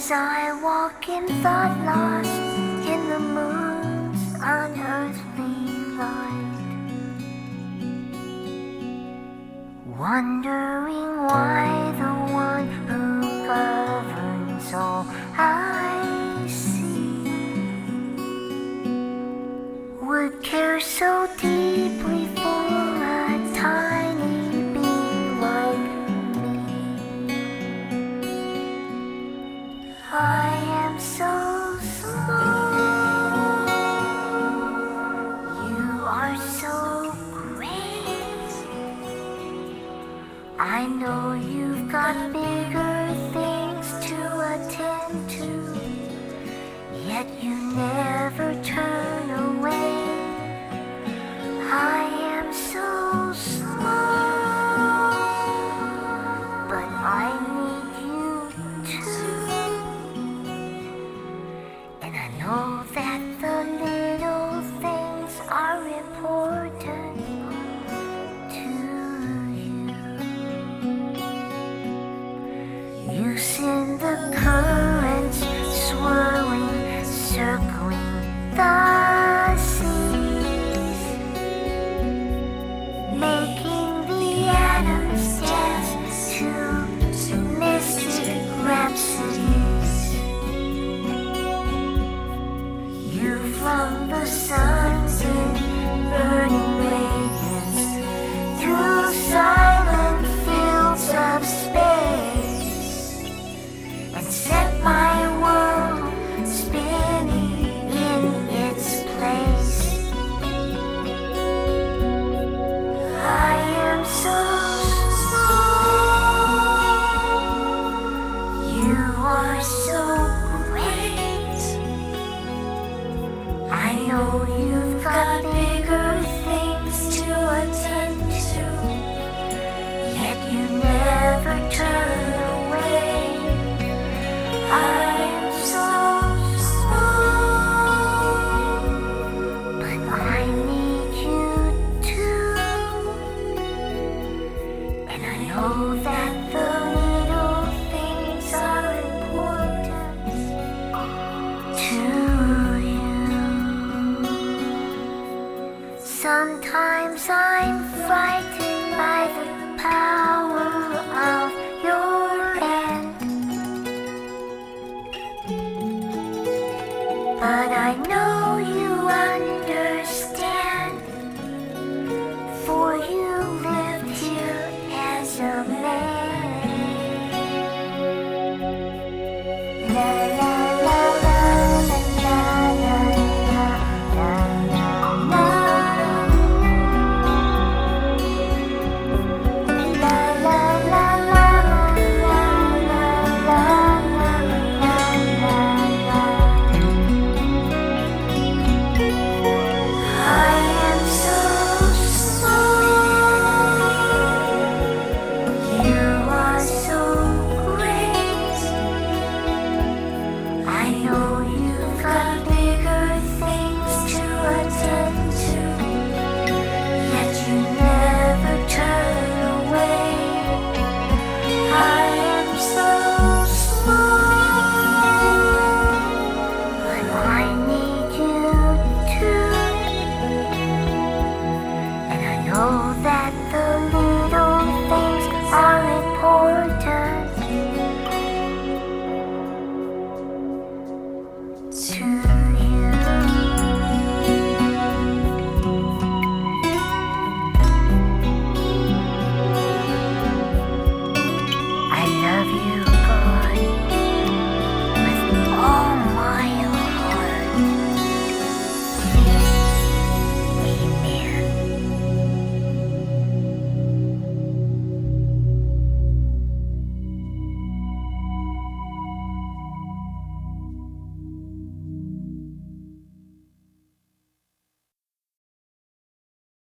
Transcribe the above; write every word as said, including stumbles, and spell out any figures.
As I walk in thought lost in the moon's unearthly light, wondering why the one who governs all I see would care so deeply for a tiny being like me. I am so small, you are so great. I know you've got bigger things to attend to, yet you never turn away. I am so small, but I need you too. And I know that the little things are important to you. You send the currents swirling, circling the seas, making the atoms dance to mystic rhapsodies. You from the suns in burning radiance through silent fields of space, and set my world spinning in its place. I am so small, you are so great. I know you've got bigger things to attend to, yet you never turn away. I am so small, but I need you too. And I know that the little things are important to you. Sometimes I'm frightened by the power of your hand, but I know you understand, for you lived here as a man. La, la.